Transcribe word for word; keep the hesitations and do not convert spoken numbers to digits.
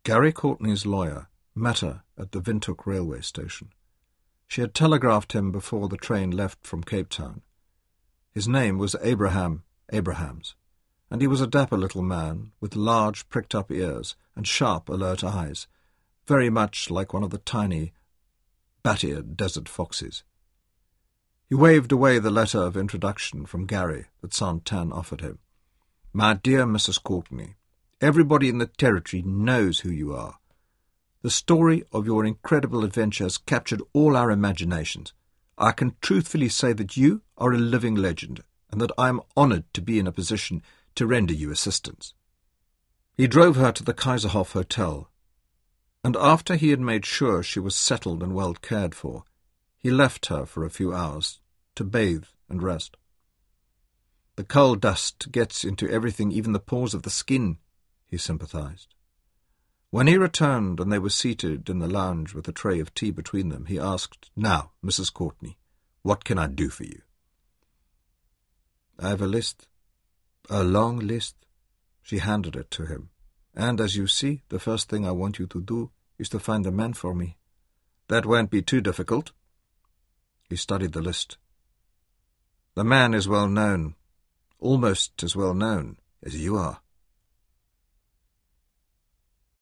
Gary Courtney's lawyer met her at the Windhoek railway station. She had telegraphed him before the train left from Cape Town. His name was Abraham Abrahams, and he was a dapper little man with large pricked-up ears and sharp, alert eyes, very much like one of the tiny, bat-eared desert foxes. He waved away the letter of introduction from Gary that Santan offered him. "My dear Missus Courtney, everybody in the territory knows who you are. The story of your incredible adventure has captured all our imaginations. I can truthfully say that you are a living legend, and that I am honoured to be in a position to render you assistance." He drove her to the Kaiserhof Hotel, and after he had made sure she was settled and well cared for, he left her for a few hours to bathe and rest. "The coal dust gets into everything, even the pores of the skin," he sympathized. When he returned and they were seated in the lounge with a tray of tea between them, he asked, "Now, Missus Courtney, what can I do for you?" "I have a list, a long list." She handed it to him. "And as you see, the first thing I want you to do is to find a man for me." "That won't be too difficult." He studied the list. "The man is well known, almost as well known as you are."